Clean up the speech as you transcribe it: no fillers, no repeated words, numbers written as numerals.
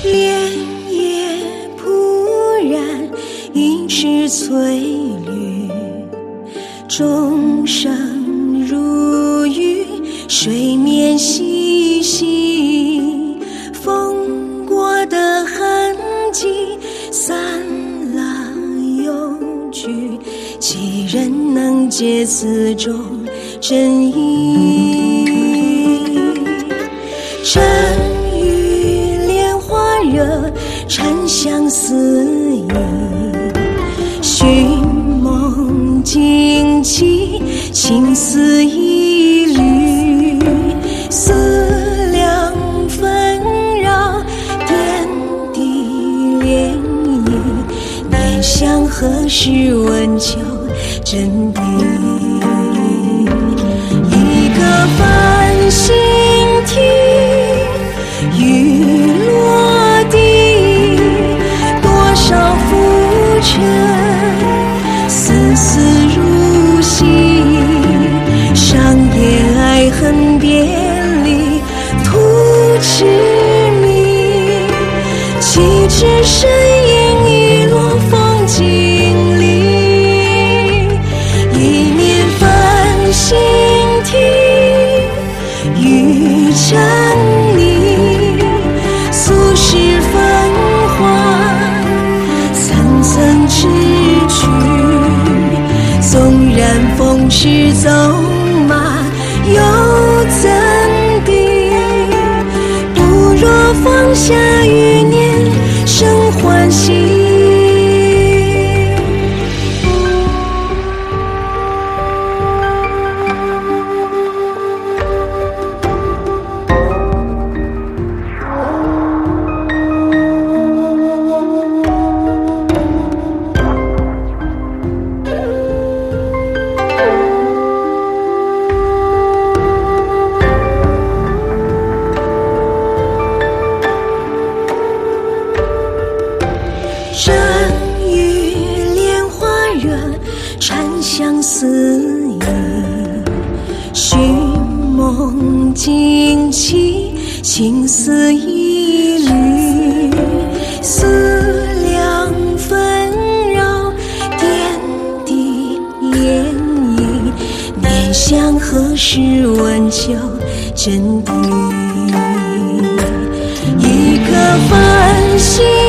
莲叶铺然一池翠绿，钟声如雨，水面细细，风过的痕迹散了又聚，几人能解词中真意？正与莲花热，沉香四溢，寻梦惊起，情丝一缕，思量纷扰，点滴涟漪，念想何时问秋真谛？一个繁星听雨落地，多少浮沉丝丝如细，上演爱恨别离途痴迷，岂知身影已落风景里，一面繁星听雨成泥，俗世繁华层层织去，纵然风驰走马又怎地？不若放下余念生欢喜。正与莲花热，沉香四溢，寻梦惊起，情丝一缕，思量纷扰，点滴涟漪，念想何时问秋真谛？一颗繁星